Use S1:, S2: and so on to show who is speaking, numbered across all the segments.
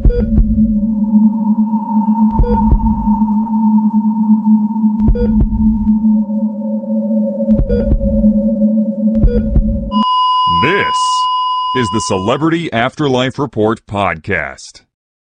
S1: This is the Celebrity Afterlife Report podcast.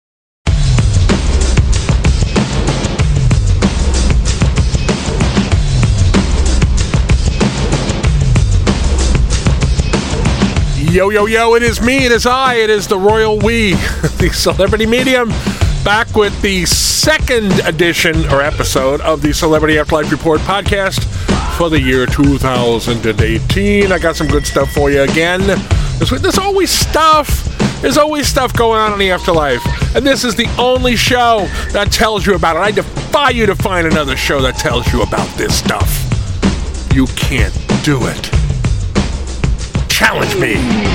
S2: Yo, yo, yo, it is me, it is I, it is the Royal We, the Celebrity Medium, back with the second edition or episode of the Celebrity Afterlife Report podcast for the year 2018. I got some good stuff for you again. There's always stuff. There's always stuff going on in the afterlife. And this is the only show that tells you about it. I defy you to find another show that tells you about this stuff. You can't do it. Challenge me.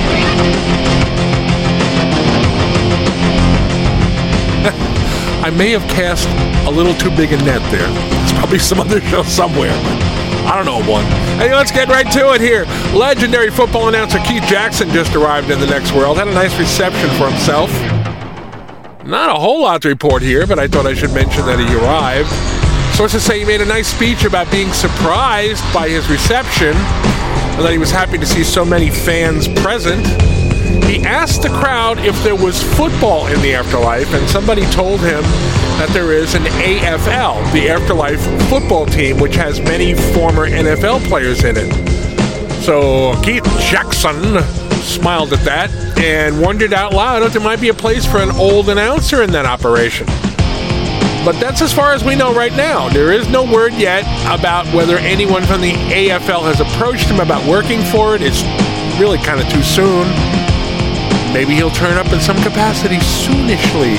S2: I may have cast a little too big a net there. There's probably some other show somewhere, but I don't know one. Hey, let's get right to it here. Legendary football announcer Keith Jackson just arrived in the next world. Had a nice reception for himself. Not a whole lot to report here, but I thought I should mention that he arrived. Sources say he made a nice speech about being surprised by his reception and that he was happy to see so many fans present. He asked the crowd if there was football in the afterlife, and somebody told him that there is an AFL, the Afterlife Football Team, which has many former NFL players in it. So Keith Jackson smiled at that and wondered out loud if there might be a place for an old announcer in that operation. But that's as far as we know right now. There is no word yet about whether anyone from the AFL has approached him about working for it. It's really kind of too soon. Maybe he'll turn up in some capacity soonishly.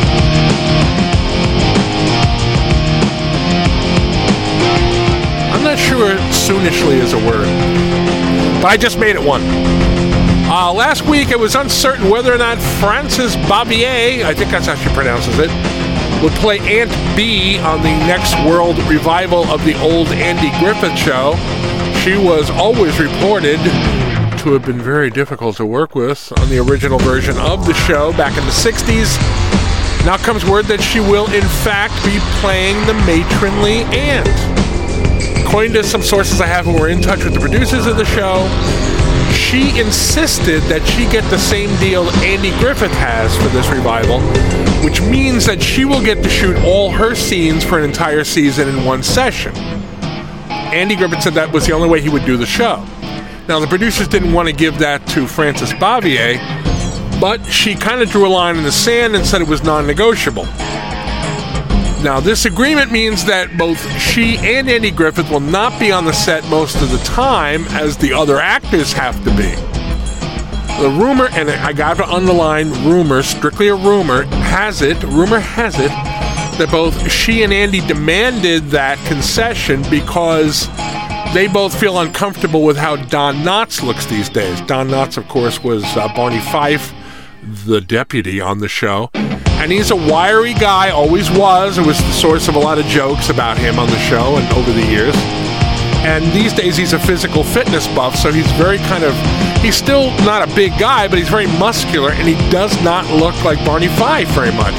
S2: I'm not sure soonishly is a word, but I just made it one. Last week it was uncertain whether or not Frances Bavier, I think that's how she pronounces it, would play Aunt B on the next world revival of the old Andy Griffith Show. She was always reported to have been very difficult to work with on the original version of the show back in the 60s. Now comes word that she will in fact be playing the matronly aunt. According to some sources I have who were in touch with the producers of the show, she insisted that she get the same deal Andy Griffith has for this revival, which means that she will get to shoot all her scenes for an entire season in one session. Andy Griffith said that was the only way he would do the show. Now, the producers didn't want to give that to Frances Bavier, but she kind of drew a line in the sand and said it was non-negotiable. Now, this agreement means that both she and Andy Griffith will not be on the set most of the time, as the other actors have to be. The rumor, and I got to underline rumor, strictly a rumor has it that both she and Andy demanded that concession because they both feel uncomfortable with how Don Knotts looks these days. Don Knotts, of course, was Barney Fife, the deputy on the show. And he's a wiry guy, always was. It was the source of a lot of jokes about him on the show and over the years. And these days he's a physical fitness buff, so he's he's still not a big guy, but he's very muscular, and he does not look like Barney Fife very much.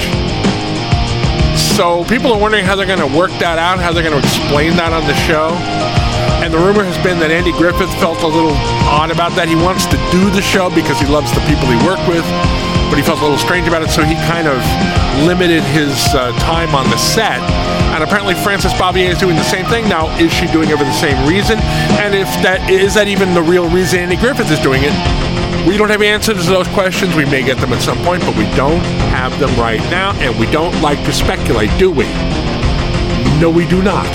S2: So people are wondering how they're going to work that out, how they're going to explain that on the show. And the rumor has been that Andy Griffith felt a little odd about that. He wants to do the show because he loves the people he worked with, but he felt a little strange about it, so he kind of limited his time on the set. And apparently Frances Bavier is doing the same thing. Now, is she doing it for the same reason? And if that is that even the real reason Andy Griffith is doing it? We don't have answers to those questions. We may get them at some point, but we don't have them right now, and we don't like to speculate, do we? No, we do not.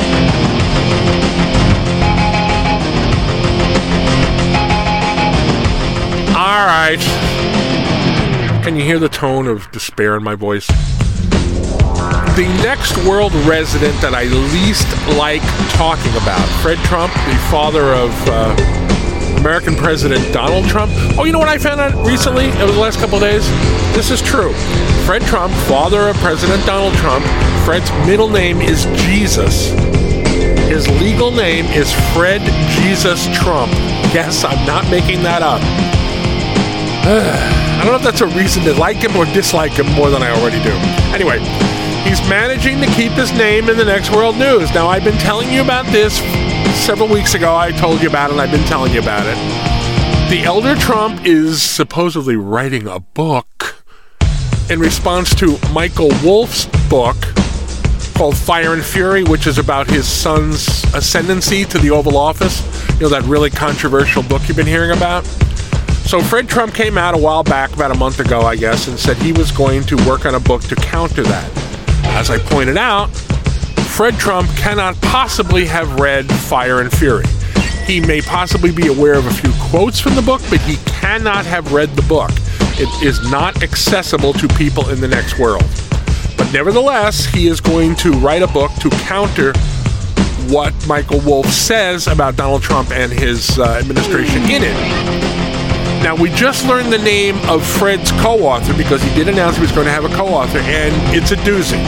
S2: All right. Can you hear the tone of despair in my voice? The next world resident that I least like talking about, Fred Trump, the father of American President Donald Trump. Oh, you know what I found out recently, over the last couple of days? This is true. Fred Trump, father of President Donald Trump, Fred's middle name is Jesus. His legal name is Fred Jesus Trump. Yes, I'm not making that up. I don't know if that's a reason to like him or dislike him more than I already do. Anyway, he's managing to keep his name in the next world news. Now, I've been telling you about this several weeks ago. I told you about it, and I've been telling you about it. The elder Trump is supposedly writing a book in response to Michael Wolff's book called Fire and Fury, which is about his son's ascendancy to the Oval Office. You know, that really controversial book you've been hearing about? So Fred Trump came out a while back, about a month ago, I guess, and said he was going to work on a book to counter that. As I pointed out, Fred Trump cannot possibly have read Fire and Fury. He may possibly be aware of a few quotes from the book, but he cannot have read the book. It is not accessible to people in the next world. But nevertheless, he is going to write a book to counter what Michael Wolff says about Donald Trump and his administration in it. Now, we just learned the name of Fred's co-author because he did announce he was going to have a co-author, and it's a doozy.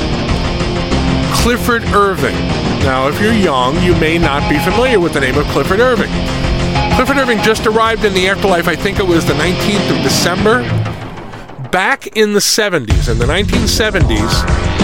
S2: Clifford Irving. Now, if you're young, you may not be familiar with the name of Clifford Irving. Clifford Irving just arrived in the afterlife, I think it was the 19th of December. Back in the 70s, in the 1970s,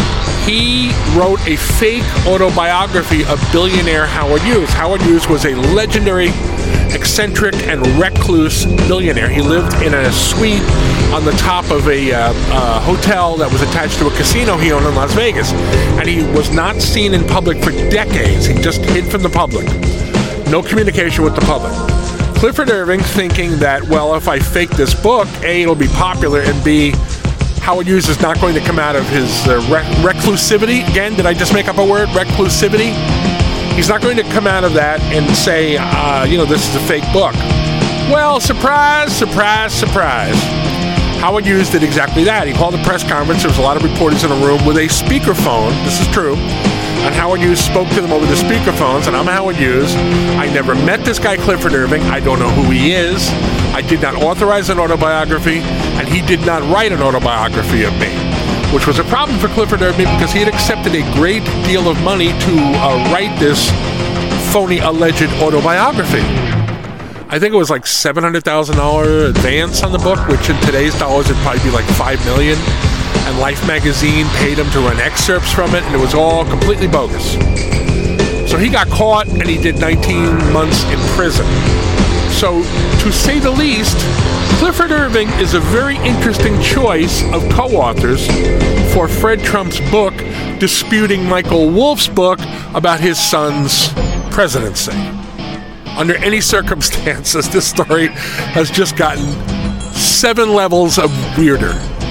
S2: he wrote a fake autobiography of billionaire Howard Hughes. Howard Hughes was a legendary, eccentric, and recluse billionaire. He lived in a suite on the top of a hotel that was attached to a casino he owned in Las Vegas. And he was not seen in public for decades. He just hid from the public. No communication with the public. Clifford Irving, thinking that, well, if I fake this book, A, it'll be popular, and B, Howard Hughes is not going to come out of his reclusivity. Again, did I just make up a word? Reclusivity? He's not going to come out of that and say, this is a fake book. Well, surprise, surprise, surprise. Howard Hughes did exactly that. He called a press conference. There was a lot of reporters in a room with a speakerphone. This is true. And Howard Hughes spoke to them over the speakerphones, and I'm Howard Hughes. I never met this guy, Clifford Irving. I don't know who he is. I did not authorize an autobiography, and he did not write an autobiography of me, which was a problem for Clifford Irving because he had accepted a great deal of money to write this phony alleged autobiography. I think it was like $700,000 advance on the book, which in today's dollars would probably be like $5 million. And Life magazine paid him to run excerpts from it, and it was all completely bogus. So he got caught, and he did 19 months in prison. So, to say the least, Clifford Irving is a very interesting choice of co-authors for Fred Trump's book disputing Michael Wolff's book about his son's presidency. Under any circumstances, this story has just gotten 7 levels of weirder.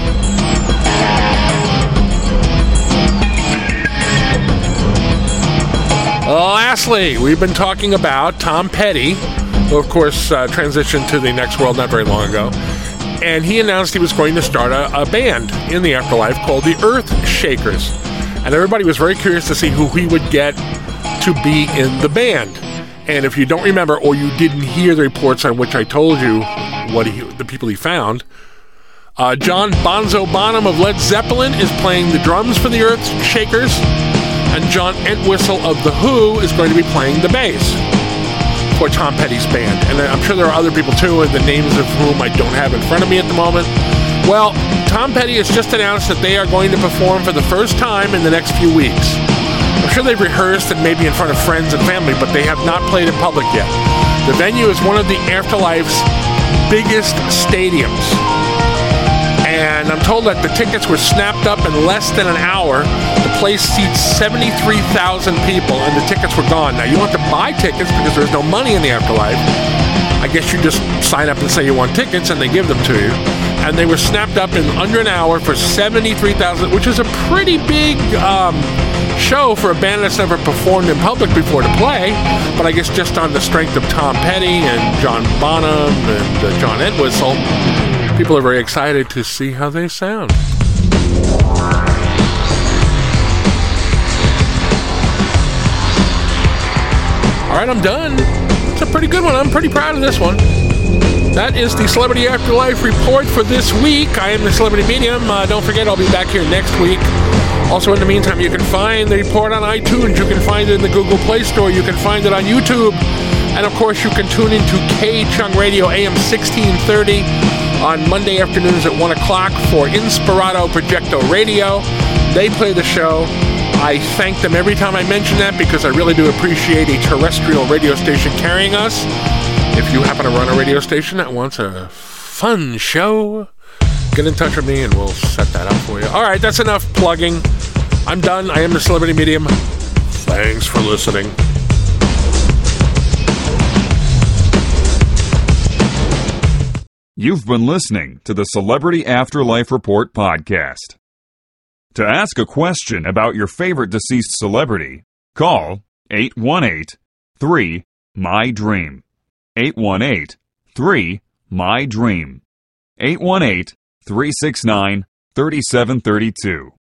S2: Lastly, we've been talking about Tom Petty, who of course transitioned to the next world not very long ago, and he announced he was going to start a band in the afterlife called the Earth Shakers, and everybody was very curious to see who he would get to be in the band. And if you don't remember, or you didn't hear the reports on which I told you the people he found, John Bonzo Bonham of Led Zeppelin is playing the drums for the Earth Shakers, and John Entwistle of The Who is going to be playing the bass for Tom Petty's band. And I'm sure there are other people too, and the names of whom I don't have in front of me at the moment. Well, Tom Petty has just announced that they are going to perform for the first time in the next few weeks. I'm sure they've rehearsed and maybe in front of friends and family, but they have not played in public yet. The venue is one of the Afterlife's biggest stadiums. And I'm told that the tickets were snapped up in less than an hour. The place seats 73,000 people, and the tickets were gone. Now, you don't have to buy tickets because there's no money in the afterlife. I guess you just sign up and say you want tickets, and they give them to you. And they were snapped up in under an hour for 73,000, which is a pretty big show for a band that's never performed in public before to play. But I guess just on the strength of Tom Petty and John Bonham and John Entwistle, people are very excited to see how they sound. All right, I'm done. It's a pretty good one. I'm pretty proud of this one. That is the Celebrity Afterlife report for this week. I am the Celebrity Medium. Don't forget, I'll be back here next week. Also, in the meantime, you can find the report on iTunes. You can find it in the Google Play Store. You can find it on YouTube. And, of course, you can tune into K-Chung Radio AM 1630 on Monday afternoons at 1 o'clock for Inspirato Projecto Radio. They play the show. I thank them every time I mention that because I really do appreciate a terrestrial radio station carrying us. If you happen to run a radio station that wants a fun show, get in touch with me and we'll set that up for you. All right, that's enough plugging. I'm done. I am the Celebrity Medium. Thanks for listening.
S1: You've been listening to the Celebrity Afterlife Report podcast. To ask a question about your favorite deceased celebrity, call 818-3-MY-DREAM. 818-3-MY-DREAM. 818-369-3732.